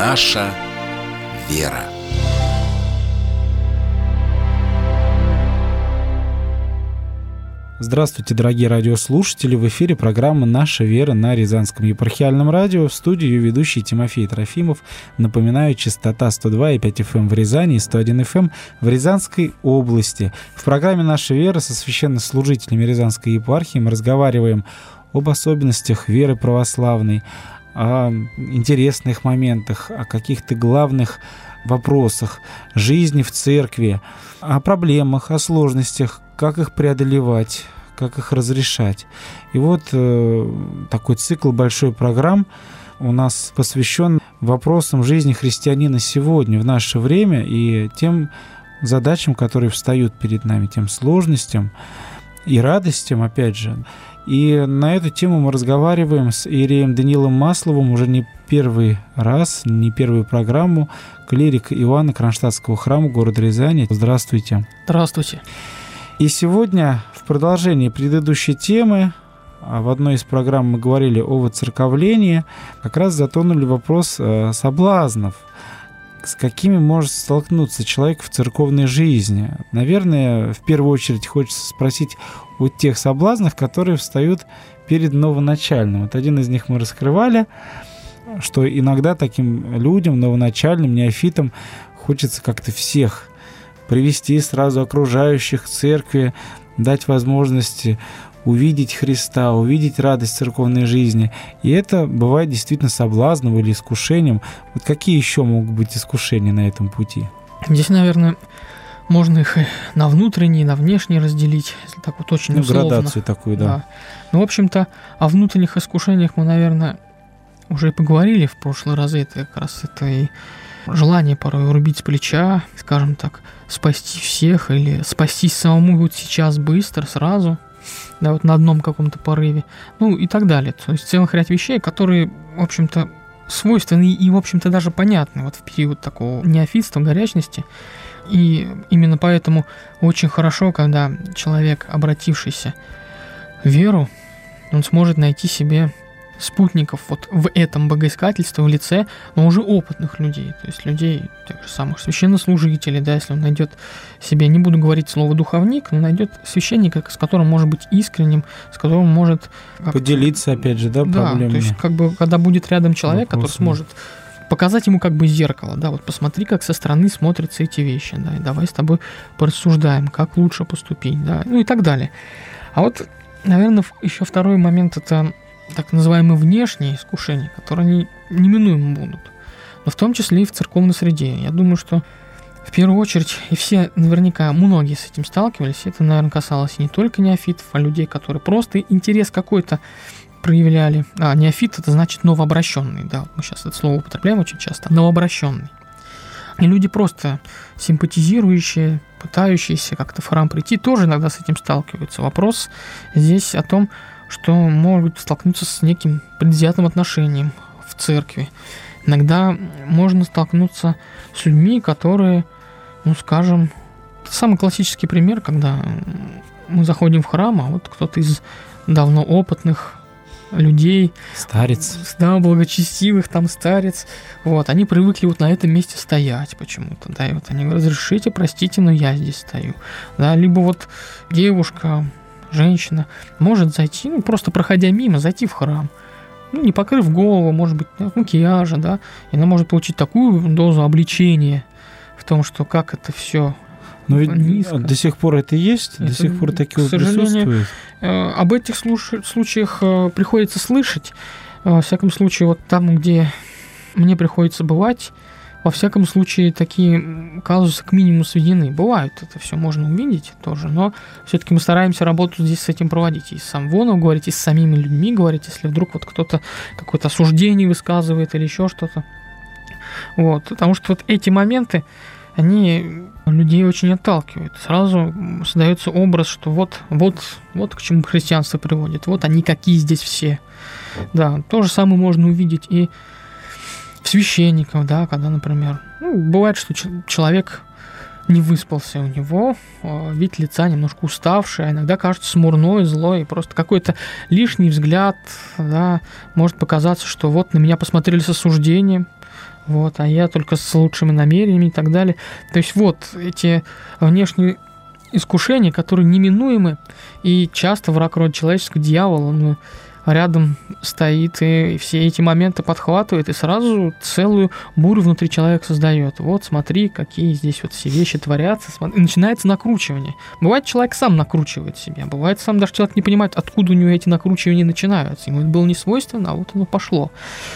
Наша вера. Здравствуйте, дорогие радиослушатели! В эфире программа «Наша вера» на Рязанском епархиальном радио. В студии ее ведущий Тимофей Трофимов. Напоминаю, частота 102,5 FM в Рязани и 101 FM в Рязанской области. В программе «Наша вера» со священнослужителями Рязанской епархии мы разговариваем об особенностях веры православной, о интересных моментах, о каких-то главных вопросах жизни в церкви, о проблемах, о сложностях, как их преодолевать, как их разрешать. И вот такой цикл большой программ у нас посвящен вопросам жизни христианина сегодня, в наше время, и тем задачам, которые встают перед нами, тем сложностям и радостям, опять же. И на эту тему мы разговариваем с иереем Даниилом Масловым уже не первый раз, не первую программу, клирик Иоанна Кронштадтского храма города Рязани. Здравствуйте. Здравствуйте. И сегодня в продолжении предыдущей темы, в одной из программ мы говорили о воцерковлении, как раз затронули вопрос соблазнов, с какими может столкнуться человек в церковной жизни. Наверное, в первую очередь хочется спросить о тех соблазнах, которые встают перед новоначальным. Вот один из них мы раскрывали, что иногда таким людям, новоначальным, неофитам, хочется как-то всех привести сразу окружающих к церкви, дать возможность увидеть Христа, увидеть радость церковной жизни. И это бывает действительно соблазном или искушением. Вот какие еще могут быть искушения на этом пути? Здесь, наверное, можно их и на внутренние, и на внешние разделить, если так вот очень условно. Градацию такую, да. Ну, в общем-то, о внутренних искушениях мы, наверное, уже и поговорили в прошлые разы. Это как раз это и желание порой урубить с плеча, скажем так, спасти всех или спастись самому вот сейчас быстро, сразу, да, вот на одном каком-то порыве, ну и так далее. То есть целый ряд вещей, которые, в общем-то, свойственны и, в общем-то, даже понятны вот в период такого неофитства, горячности. И именно поэтому очень хорошо, когда человек, обратившийся в веру, он сможет найти себе спутников вот в этом богоискательстве в лице, но уже опытных людей, то есть людей, тех же самых священнослужителей, да, если он найдет себе, не буду говорить слово духовник, но найдет священника, с которым может быть искренним, с которым может поделиться, опять же, да, проблемами. Да, то есть как бы когда будет рядом человек, который сможет показать ему как бы зеркало, да, вот посмотри, как со стороны смотрятся эти вещи, да, и давай с тобой порассуждаем, как лучше поступить, да, ну и так далее. А вот, наверное, еще второй момент — это так называемые внешние искушения, которые неминуемо будут, но в том числе и в церковной среде. Я думаю, что в первую очередь, и все наверняка, многие с этим сталкивались, это, наверное, касалось не только неофитов, а людей, которые просто интерес какой-то проявляли. А неофит — это значит новообращенный, да, мы сейчас это слово употребляем очень часто, новообращенный. И люди просто симпатизирующие, пытающиеся как-то в храм прийти, тоже иногда с этим сталкиваются. Вопрос здесь о том, что могут столкнуться с неким предвзятым отношением в церкви. Иногда можно столкнуться с людьми, которые, ну, скажем, самый классический пример, когда мы заходим в храм, а вот кто-то из давно опытных людей, старец, да, благочестивых, там старец, вот, они привыкли вот на этом месте стоять почему-то, да, и вот они говорят: разрешите, простите, но я здесь стою, да, либо вот девушка, женщина может зайти, ну, просто проходя мимо, зайти в храм, ну, не покрыв голову, может быть, макияжа, да, и она может получить такую дозу обличения в том, что как это все низко. До сих пор это есть, до сих пор такие присутствуют. Об этих случаях приходится слышать. Во всяком случае, вот там, где мне приходится бывать, во всяком случае, такие казусы к минимуму сведены. Бывают, это все можно увидеть тоже, но все-таки мы стараемся работу здесь с этим проводить. И с амвоном говорить, и с самими людьми говорить, если вдруг вот кто-то какое-то осуждение высказывает или еще что-то. Вот, потому что вот эти моменты, они людей очень отталкивают. Сразу создается образ, что вот к чему христианство приводит. Вот они какие здесь все. Да, то же самое можно увидеть и в священников, да, когда, например, бывает, что человек не выспался, у него вид лица немножко уставший, а иногда кажется смурной, злой, и просто какой-то лишний взгляд, да, может показаться, что вот на меня посмотрели с осуждением, вот, а я только с лучшими намерениями и так далее. То есть вот эти внешние искушения, которые неминуемы, и часто враг рода человеческого, дьявол, он рядом стоит и все эти моменты подхватывает и сразу целую бурю внутри человека создает. Вот смотри, какие здесь вот все вещи творятся. И начинается накручивание. Бывает, человек сам накручивает себя. Бывает, сам даже человек не понимает, откуда у него эти накручивания начинаются. Ему это было не свойственно, а вот оно пошло.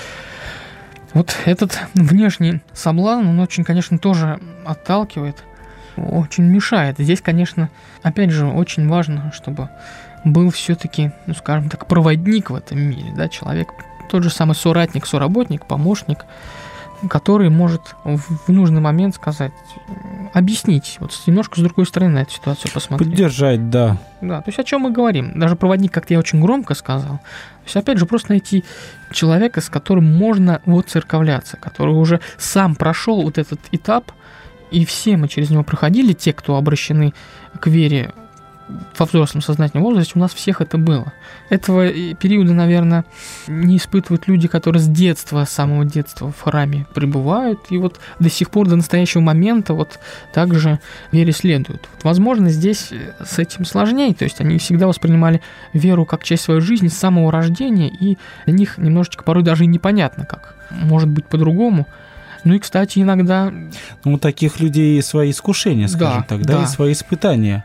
Вот этот внешний соблазн, он очень, конечно, тоже отталкивает, очень мешает. Здесь, конечно, опять же, очень важно, чтобы был все-таки, ну, скажем так, проводник в этом мире, да, человек, тот же самый соратник, соработник, помощник, который может в нужный момент сказать, объяснить, вот немножко с другой стороны на эту ситуацию посмотреть. Поддержать, да. Да, то есть о чем мы говорим? Даже проводник, как я очень громко сказал. То есть, опять же, просто найти человека, с которым можно воцерковляться, который уже сам прошел вот этот этап, и все мы через него проходили, те, кто обращены к вере во взрослом сознательном возрасте, у нас всех это было. Этого периода, наверное, не испытывают люди, которые с детства, с самого детства в храме пребывают, и вот до сих пор, до настоящего момента вот также вере следуют. Вот, возможно, здесь с этим сложнее, то есть они всегда воспринимали веру как часть своей жизни с самого рождения, и для них немножечко порой даже и непонятно, как может быть по-другому. Ну и, кстати, иногда... Ну, у таких людей свои искушения, скажем так, да, и свои испытания.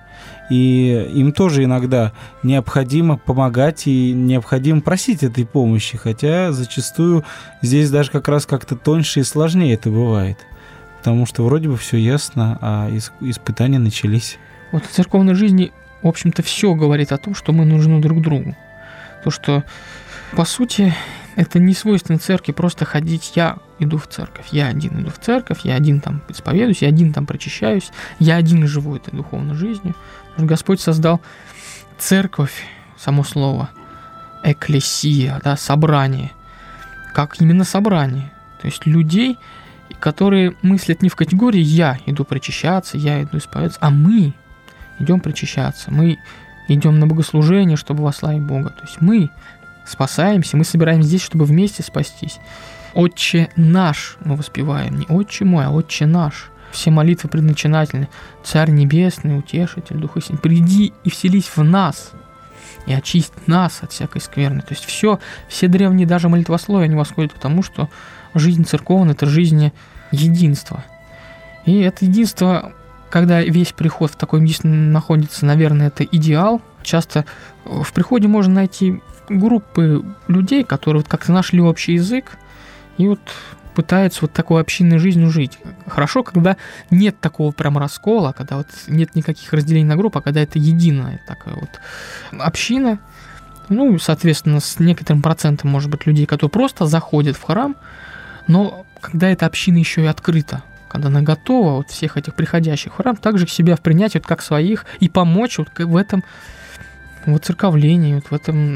И им тоже иногда необходимо помогать и необходимо просить этой помощи, хотя зачастую здесь даже как раз как-то тоньше и сложнее это бывает, потому что вроде бы все ясно, а испытания начались. Вот в церковной жизни, в общем-то, все говорит о том, что мы нужны друг другу. То, что, по сути, это не свойственно церкви просто ходить, я иду в церковь, я один иду в церковь, я один там исповедуюсь, я один там причащаюсь, я один живу этой духовной жизнью. Господь создал церковь, само слово, экклесия, да, собрание, как именно собрание. То есть людей, которые мыслят не в категории «я иду причащаться», «я иду исповедоваться», а мы идем причащаться, мы идем на богослужение, чтобы восславить Бога. То есть мы спасаемся, мы собираемся здесь, чтобы вместе спастись. «Отче наш» мы воспеваем, не «Отче мой», а «Отче наш». Все молитвы предначинательны. Царь Небесный, Утешитель, Дух истины, приди и вселись в нас, и очисть нас от всякой скверны. То есть все древние даже молитвословия, они восходят к тому, что жизнь церковная – это жизнь единства. И это единство, когда весь приход в таком единстве находится, наверное, это идеал. Часто в приходе можно найти группы людей, которые вот как-то нашли общий язык, и вот пытаются вот такой общинной жизнью жить. Хорошо, когда нет такого прям раскола, когда вот нет никаких разделений на группы, а когда это единая такая вот община, ну, соответственно, с некоторым процентом, может быть, людей, которые просто заходят в храм, но когда эта община еще и открыта, когда она готова вот всех этих приходящих в храм также к себя принять вот как своих и помочь вот в этом воцерковлении, вот в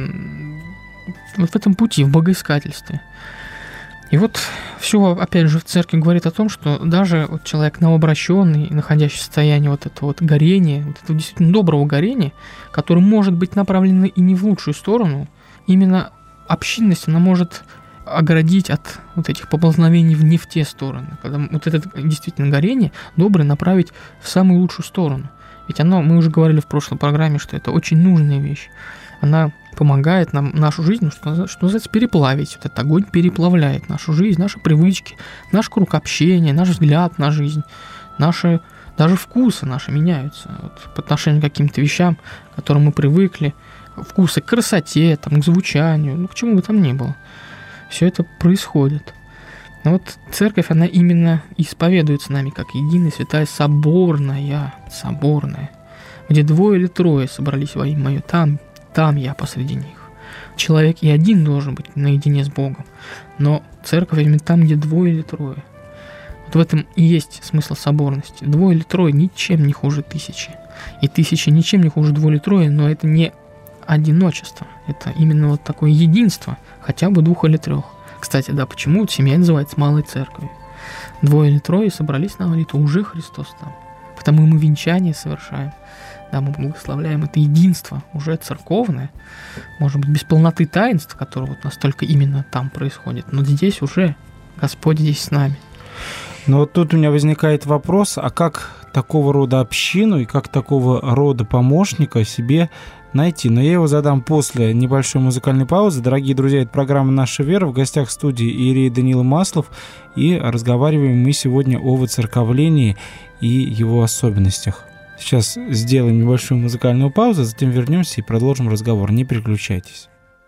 этом пути, в богоискательстве. И вот все, опять же, в церкви говорит о том, что даже вот человек новообращенный, находящийся в состоянии вот этого вот горения, вот этого действительно доброго горения, которое может быть направлено и не в лучшую сторону, именно общинность, она может оградить от вот этих поползновений не в те стороны. Когда вот это действительно горение доброе направить в самую лучшую сторону. Ведь оно, мы уже говорили в прошлой программе, что это очень нужная вещь. Она помогает нам нашу жизнь, что называется, переплавить. Вот этот огонь переплавляет нашу жизнь, наши привычки, наш круг общения, наш взгляд на жизнь, наши даже вкусы наши меняются вот, по отношению к каким-то вещам, к которым мы привыкли, вкусы к красоте, там, к звучанию, ну, к чему бы там ни было. Все это происходит. Но вот церковь, она именно исповедуется нами как единая святая соборная, где 2 или 3 собрались во имя Мое, там я посреди них. Человек и один должен быть наедине с Богом, но церковь именно там, где 2 или 3. Вот в этом и есть смысл соборности. 2 или 3 ничем не хуже 1000. И 1000 ничем не хуже 2 или 3, но это не одиночество. Это именно вот такое единство, хотя бы 2 или 3. Кстати, да, почему семья называется малой церковью? 2 или 3 собрались на молитву, уже Христос там. Потому мы венчание совершаем. Да, мы благословляем это единство, уже церковное, может быть, без полноты таинств, которое вот настолько именно там происходит, но здесь уже Господь здесь с нами. Но вот тут у меня возникает вопрос, а как такого рода общину и как такого рода помощника себе найти? Но я его задам после небольшой музыкальной паузы. Дорогие друзья, это программа «Наша вера». В гостях студии иерей Даниил Маслов. И разговариваем мы сегодня о воцерковлении и его особенностях. Сейчас сделаем небольшую музыкальную паузу, затем вернемся и продолжим разговор. Не переключайтесь.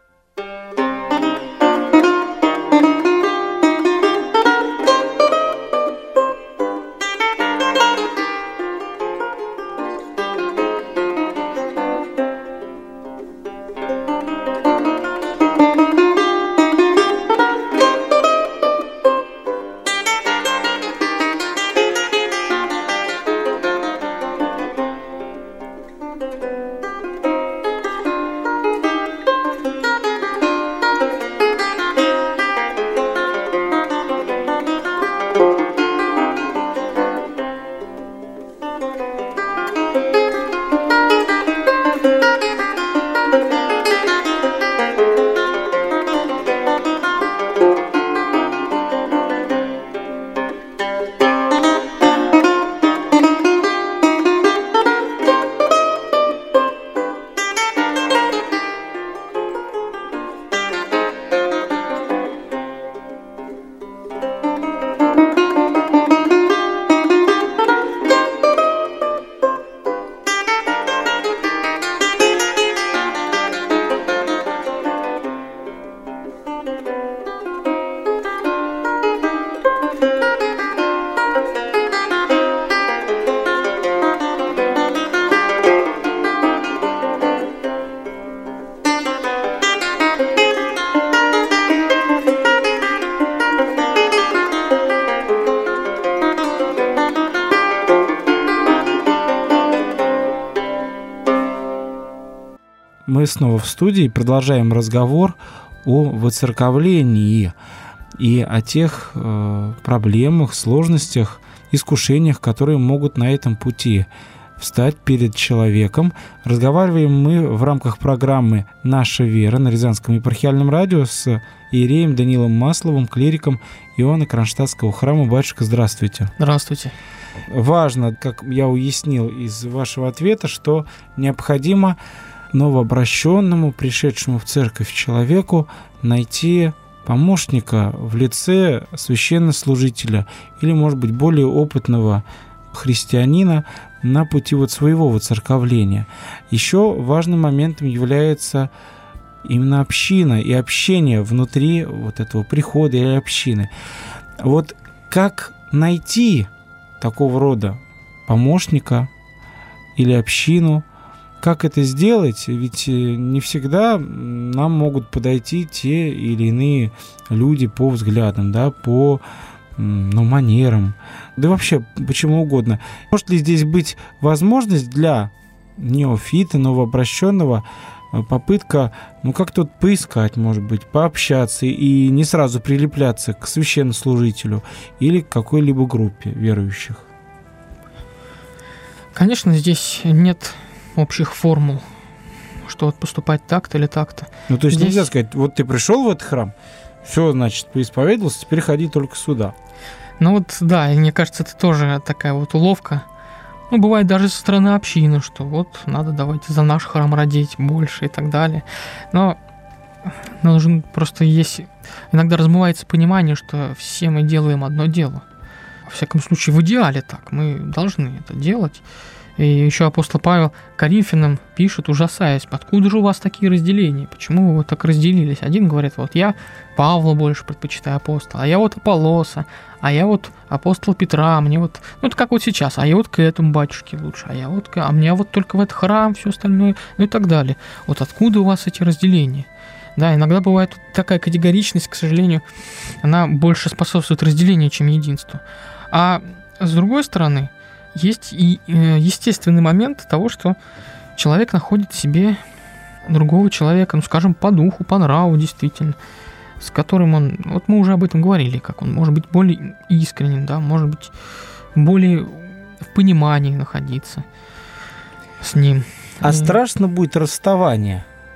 Мы снова в студии, продолжаем разговор о воцерковлении и о тех проблемах, сложностях, искушениях, которые могут на этом пути встать перед человеком. Разговариваем мы в рамках программы «Наша вера» на Рязанском епархиальном радио с иереем Даниилом Масловым, клириком Иоанна-Кронштадтского храма. Батюшка, здравствуйте. Здравствуйте. Важно, как я уяснил из вашего ответа, что необходимо новообращенному, пришедшему в церковь человеку, найти помощника в лице священнослужителя или, может быть, более опытного христианина на пути вот своего воцерковления. Еще важным моментом является именно община и общение внутри вот этого прихода или общины. Вот как найти такого рода помощника или общину? Как это сделать? Ведь не всегда нам могут подойти те или иные люди по взглядам, да, по манерам, да вообще почему угодно. Может ли здесь быть возможность для неофита, новообращенного, попытка, как-то поискать, может быть, пообщаться и не сразу прилепляться к священнослужителю или к какой-либо группе верующих? Конечно, здесь нет общих формул, что вот поступать так-то или так-то. То есть здесь нельзя сказать, вот ты пришел в этот храм, все, значит, поисповедовался, теперь ходи только сюда. Да, и мне кажется, это тоже такая вот уловка. Бывает даже со стороны общины, что вот надо давайте за наш храм родить больше и так далее. Но нужно просто иногда размывается понимание, что все мы делаем одно дело. Во всяком случае, в идеале так. Мы должны это делать. И еще апостол Павел Коринфянам пишет, ужасаясь, откуда же у вас такие разделения? Почему вы вот так разделились? Один говорит, вот я Павла больше предпочитаю апостола, а я вот Аполлоса, а я вот апостола Петра, мне вот, это как вот сейчас, а я вот к этому батюшке лучше, а мне вот только в этот храм, все остальное, и так далее. Вот откуда у вас эти разделения? Да, иногда бывает такая категоричность, к сожалению, она больше способствует разделению, чем единству. А с другой стороны, есть и естественный момент того, что человек находит в себе другого человека, скажем, по духу, по нраву, действительно, с которым он, вот мы уже об этом говорили, как он может быть более искренним, да, может быть более в понимании находиться с ним. А страшно будет расставание?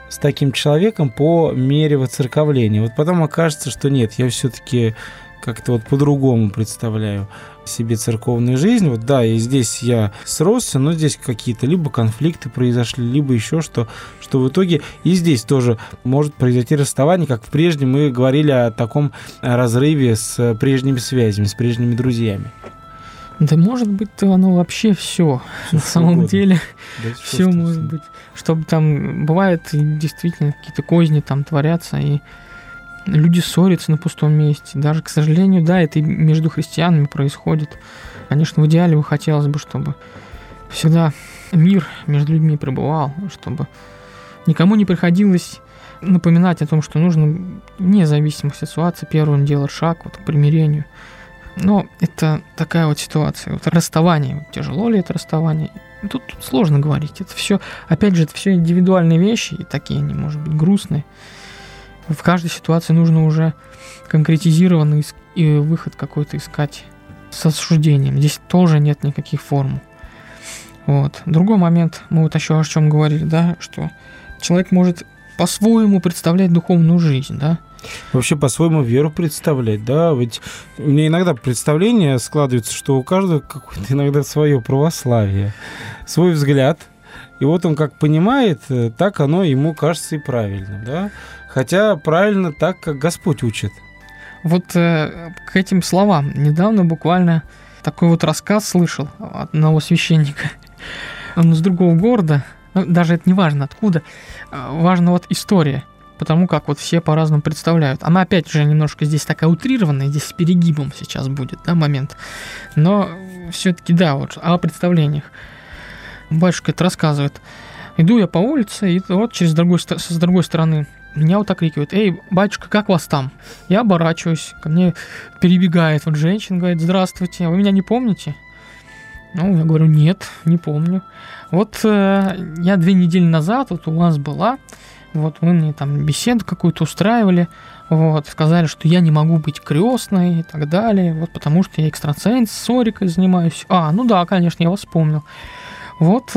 с таким человеком по мере воцерковления. Вот потом окажется, что нет, я все-таки как-то вот по-другому представляю себе церковную жизнь. Вот да, и здесь я сросся, но здесь какие-то либо конфликты произошли, либо еще что в итоге и здесь тоже может произойти расставание, как прежде мы говорили о таком разрыве с прежними связями, с прежними друзьями. Да может быть, оно вообще все на самом угодно. деле. Да, Все может быть. Чтобы там бывает действительно какие-то козни там творятся, и люди ссорятся на пустом месте. Даже, к сожалению, да, это и между христианами происходит. Конечно, в идеале хотелось бы, чтобы всегда мир между людьми пребывал, чтобы никому не приходилось напоминать о том, что нужно вне зависимости от ситуации первым делать шаг вот, к примирению. Но это такая вот ситуация. Вот расставание. Тяжело ли это расставание? Тут сложно говорить. Это все, опять же, это все индивидуальные вещи, и такие они, может быть, грустные. В каждой ситуации нужно уже конкретизированный и выход какой-то искать с осуждением. Здесь тоже нет никаких формул. Вот. Другой момент, мы вот еще о чем говорили, да, что человек может по-своему представлять духовную жизнь, да. Вообще по-своему веру представлять, да, ведь у меня иногда представление складывается, что у каждого какое-то иногда свое православие, свой взгляд, и вот он как понимает, так оно ему кажется и правильно, да, хотя правильно так, как Господь учит. Вот к этим словам недавно буквально такой вот рассказ слышал от одного священника, он из другого города, даже это не важно откуда, важна вот история. Потому как вот все по-разному представляют. Она опять же немножко здесь такая утрированная, здесь с перегибом сейчас будет, да, момент. Но все-таки, да, вот о представлениях. Батюшка это рассказывает. Иду я по улице, и вот с другой стороны меня вот окрикивают: «Эй, батюшка, как вас там?» Я оборачиваюсь, ко мне перебегает вот женщина, говорит: «Здравствуйте, вы меня не помните?» Ну, я говорю: «Нет, не помню. Вот я 2 недели назад вот у вас была, вот вы мне там беседу какую-то устраивали, вот, сказали, что я не могу быть крестной и так далее, вот, потому что я экстрасенс, сорикой занимаюсь». Ну да, конечно, я вас вспомнил. Вот,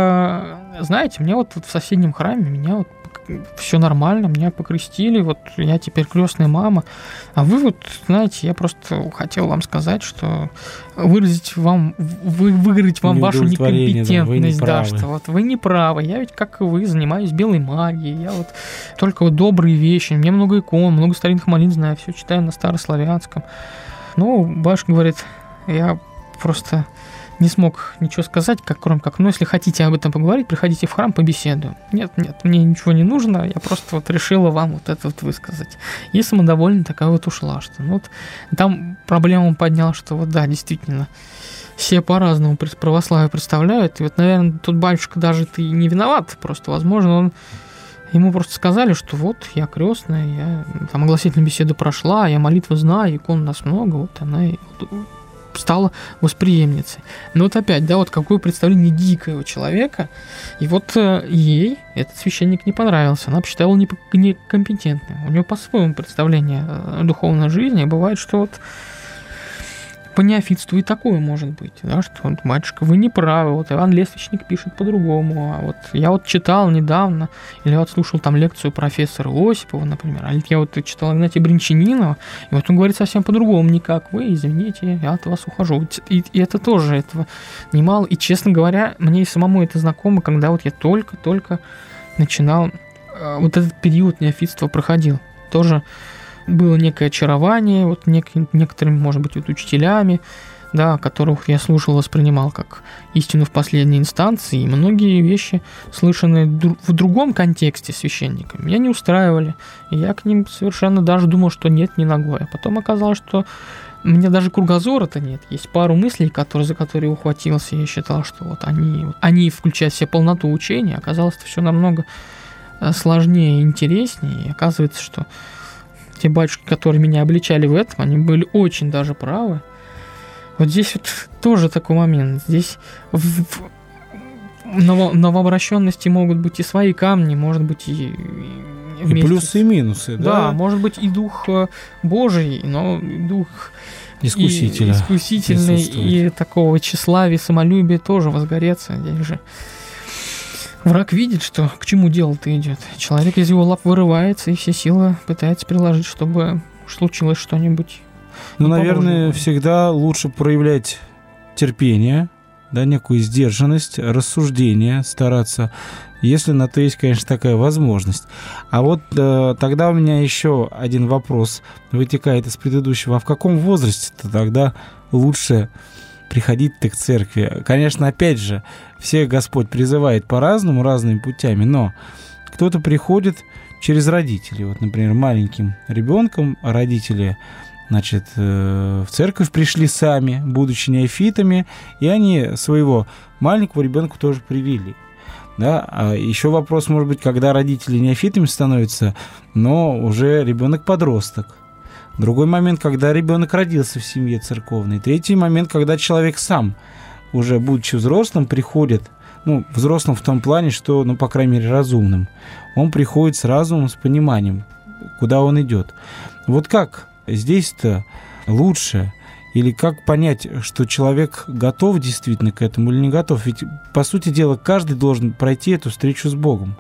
знаете, мне вот в соседнем храме, меня вот все нормально, меня покрестили, вот я теперь крестная мама. А вы вот, знаете, я просто хотел вам сказать, что выразить вам вашу некомпетентность, да, что вот вы не правы. Я ведь, как и вы, занимаюсь белой магией, я вот только вот добрые вещи, у меня много икон, много старинных молитв знаю, все читаю на старославянском. Ну, батюшка говорит, я просто не смог ничего сказать, кроме как, если хотите об этом поговорить, приходите в храм, побеседуем. Нет, мне ничего не нужно, я просто вот решила вам вот это вот высказать. И самодовольно такая вот ушла, что вот там проблему он поднял, что вот да, действительно, все по-разному православие представляют, и вот, наверное, тут батюшка даже ты не виноват, просто, возможно, ему просто сказали, что вот, я крестная, я там огласительную беседу прошла, я молитву знаю, икон у нас много, вот она и стала восприемницей. Но вот опять, да, вот какое представление дикого человека, и вот ей этот священник не понравился, она посчитала некомпетентным. У нее по-своему представление духовной жизни, бывает, что вот по неофитству и такое может быть, да, что вот, батюшка, вы не правы, вот Иван Лествичник пишет по-другому, а вот я вот читал недавно, или я вот слушал там лекцию профессора Осипова, например, а я вот читал Игнатия Бринчанинова, и вот он говорит совсем по-другому, не как вы, извините, я от вас ухожу. И это тоже этого немало, и, честно говоря, мне и самому это знакомо, когда вот я только-только начинал, вот этот период неофитства проходил, тоже было некое очарование вот некоторыми, может быть, вот учителями, да, которых я слушал, воспринимал как истину в последней инстанции, и многие вещи, слышанные в другом контексте священниками, меня не устраивали, и я к ним совершенно даже думал, что нет, не ногой, а потом оказалось, что у меня даже кругозора-то нет, есть пару мыслей, за которые ухватился, и я считал, что вот они включают в себя полноту учения, оказалось, что все намного сложнее и интереснее, и оказывается, что те батюшки, которые меня обличали в этом, они были очень даже правы. Вот здесь вот тоже такой момент. Здесь в новообращенности могут быть и свои камни, может быть и плюсы, и минусы, да? Да, может быть и дух Божий, но дух искусительный и такого тщеславия, самолюбия тоже возгореться. Здесь же враг видит, что к чему дело-то идет. Человек из его лап вырывается и все силы пытается приложить, чтобы случилось что-нибудь. Ну, наверное, всегда лучше проявлять терпение, да, некую сдержанность, рассуждение, стараться, если на то есть, конечно, такая возможность. А вот тогда у меня еще один вопрос вытекает из предыдущего. А в каком возрасте-то тогда лучше приходить-то к церкви? Конечно, опять же, всех Господь призывает по-разному, разными путями, но кто-то приходит через родителей. Вот, например, маленьким ребенком родители, значит, в церковь пришли сами, будучи неофитами, и они своего маленького ребенка тоже привели. Да? А еще вопрос, может быть, когда родители неофитами становятся, но уже ребенок подросток. Другой момент, когда ребенок родился в семье церковной. Третий момент, когда человек сам, уже будучи взрослым, приходит, взрослым в том плане, что, по крайней мере, разумным. Он приходит с разумом, с пониманием, куда он идет. Вот как здесь-то лучше, или как понять, что человек готов действительно к этому или не готов? Ведь, по сути дела, каждый должен пройти эту встречу с Богом.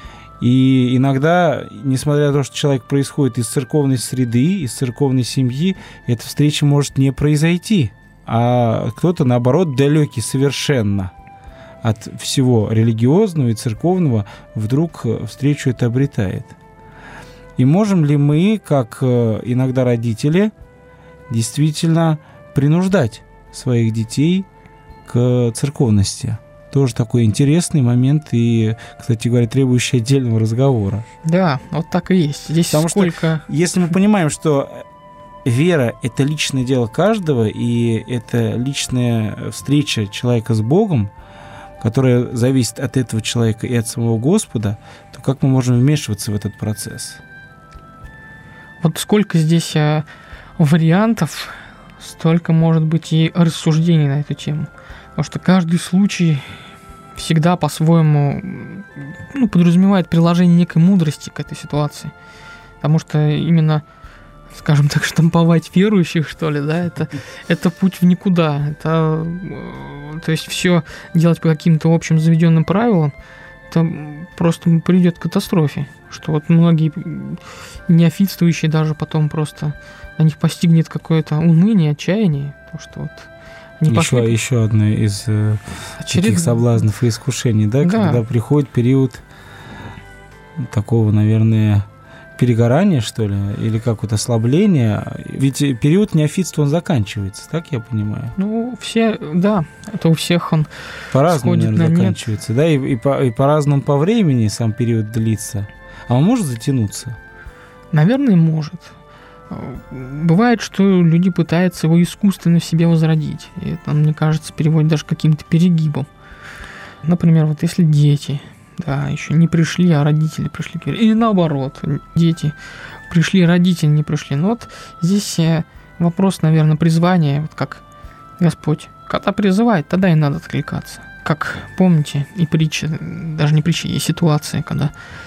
И иногда, несмотря на то, что человек происходит из церковной среды, из церковной семьи, эта встреча может не произойти. А кто-то, наоборот, далекий совершенно от всего религиозного и церковного, вдруг встречу это обретает. И можем ли мы, как иногда родители, действительно принуждать своих детей к церковности? Тоже такой интересный момент и, кстати говоря, требующий отдельного разговора. Да, вот так и есть. Здесь потому сколько... что если мы понимаем, что вера – это личное дело каждого, и это личная встреча человека с Богом, которая зависит от этого человека и от самого Господа, то как мы можем вмешиваться в этот процесс? Вот сколько здесь вариантов, столько может быть и рассуждений на эту тему. Потому что каждый случай всегда по-своему подразумевает приложение некой мудрости к этой ситуации. Потому что именно, скажем так, штамповать верующих, что ли, да, это путь в никуда. То есть все делать по каким-то общим заведенным правилам, это просто приведет к катастрофе. Что вот многие неофитствующие даже потом просто на них постигнет какое-то уныние, отчаяние. Потому что вот еще одно из таких соблазнов и искушений, да, когда приходит период такого, наверное, перегорания, что ли, или как-то ослабления. Ведь период неофитства, он заканчивается, так я понимаю? Это у всех он по-разному, сходит наверное, на заканчивается, да, и по-разному по времени сам период длится. А он может затянуться? Наверное, может. Бывает, что люди пытаются его искусственно в себе возродить. И это, мне кажется, переводит даже к каким-то перегибам. Например, вот если дети, еще не пришли, а родители пришли. Или наоборот, дети пришли, родители не пришли. Но вот здесь вопрос, наверное, призвания, вот как Господь. Когда призывает, тогда и надо откликаться. Как помните, и притча, даже не притча, есть ситуация, когда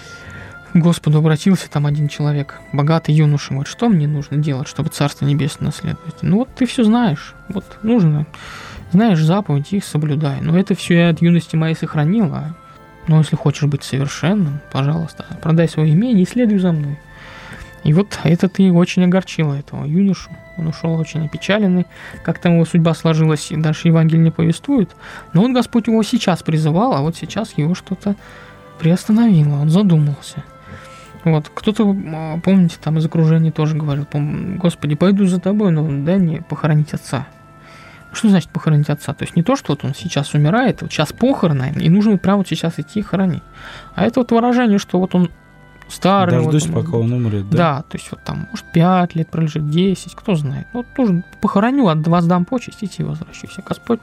к Господу обратился там один человек, богатый юноша, говорит, что мне нужно делать, чтобы Царство Небесное наследовать? Вот ты все знаешь, вот нужно, знаешь заповеди, их соблюдай. Но это все я от юности моей сохранил, но если хочешь быть совершенным, пожалуйста, продай свое имение и следуй за мной. И вот это и очень огорчило этого юношу. Он ушел очень опечаленный, как там его судьба сложилась, и дальше Евангелие не повествует. Но вот Господь его сейчас призывал, а вот сейчас его что-то приостановило, он задумался. Вот, кто-то, помните, там из окружения тоже говорил, Господи, пойду за тобой, но дай мне похоронить отца. Что значит похоронить отца? То есть не то, что вот он сейчас умирает, вот сейчас похороны, и нужно прямо вот сейчас идти хоронить. А это вот выражение, что вот он старый. Дождусь, вот пока он умрет, да? Да, то есть вот там, может, 5 лет пролежит, 10, кто знает. Вот тоже похороню, воздам почесть, и возвращусь. А Господь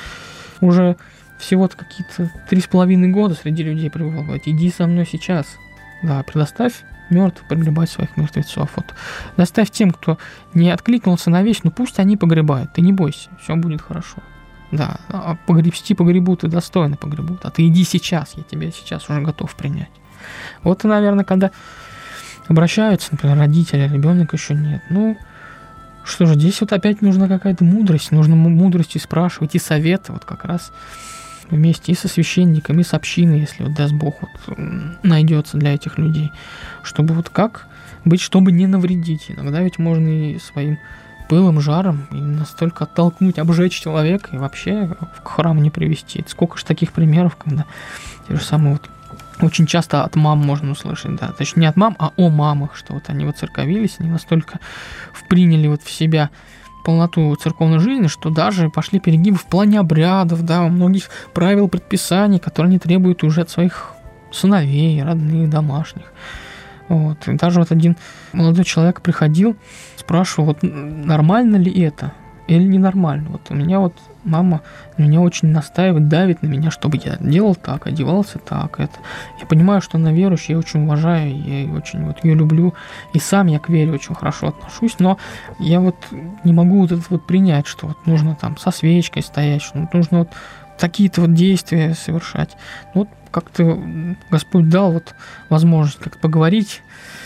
уже всего-то какие-то 3,5 года среди людей пребывал. Говорит, иди со мной сейчас. Да, предоставь мертвых погребать своих мертвецов. Вот. Доставь тем, кто не откликнулся на вещь, пусть они погребают, ты не бойся, все будет хорошо. Да, погребут и достойно погребут, а ты иди сейчас, я тебя сейчас уже готов принять. Вот и, наверное, когда обращаются, например, родители, ребенок еще нет, что же, здесь вот опять нужна какая-то мудрость, нужно мудрости спрашивать и советы, вот как раз вместе и со священником, и с общиной, если вот даст Бог вот найдется для этих людей, чтобы вот как быть, чтобы не навредить. Иногда ведь можно и своим пылом, жаром и настолько оттолкнуть, обжечь человека и вообще в храм не привести. Сколько же таких примеров, когда те же самые вот очень часто от мам можно услышать, да, точнее не от мам, а о мамах, что вот они воцерковились, они настолько вприняли вот в себя полноту церковной жизни, что даже пошли перегибы в плане обрядов, да, у многих правил, предписаний, которые они требуют уже от своих сыновей, родных, домашних. Вот. И даже вот один молодой человек приходил, спрашивал, вот нормально ли это или ненормально. Вот у меня вот мама меня очень настаивает, давит на меня, чтобы я делал так, одевался так. Это. Я понимаю, что она верующая, я очень уважаю, я очень вот ее люблю, и сам я к вере очень хорошо отношусь, но я вот не могу вот это вот принять, что вот нужно там со свечкой стоять, что нужно вот такие-то вот действия совершать. Вот как-то Господь дал вот возможность как-то поговорить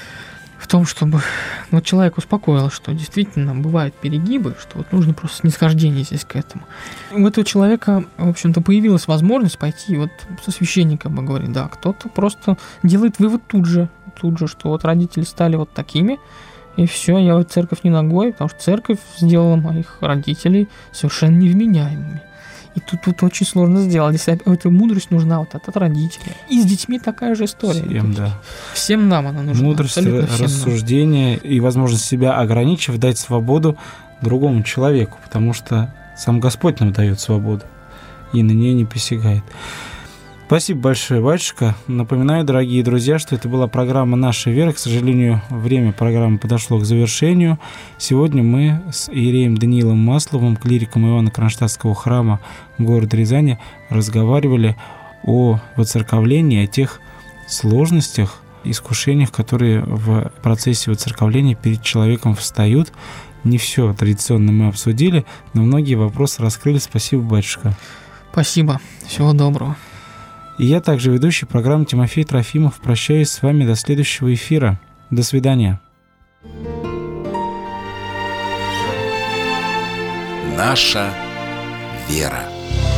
в том, чтобы вот человек успокоил, что действительно бывают перегибы, что вот нужно просто снисхождение здесь к этому. У этого человека, в общем-то, появилась возможность пойти вот со священником поговорить. Да, кто-то просто делает вывод тут же, что вот родители стали вот такими, и все, я в церковь не ногой, потому что церковь сделала моих родителей совершенно невменяемыми. И тут вот очень сложно сделать. Здесь эта мудрость нужна вот от родителей. И с детьми такая же история. Всем, да. Всем нам она нужна. Мудрость, рассуждение и возможность себя ограничив, дать свободу другому человеку, потому что сам Господь нам дает свободу и на нее не посягает. Спасибо большое, батюшка. Напоминаю, дорогие друзья, что это была программа «Наша вера». К сожалению, время программы подошло к завершению. Сегодня мы с иереем Даниилом Масловым, клириком Иоанно-Кронштадтского храма города Рязани, разговаривали о воцерковлении, о тех сложностях, искушениях, которые в процессе воцерковления перед человеком встают. Не все традиционно мы обсудили, но многие вопросы раскрыли. Спасибо, батюшка. Спасибо. Всего доброго. И я также ведущий программы Тимофей Трофимов. Прощаюсь с вами до следующего эфира. До свидания. Наша вера.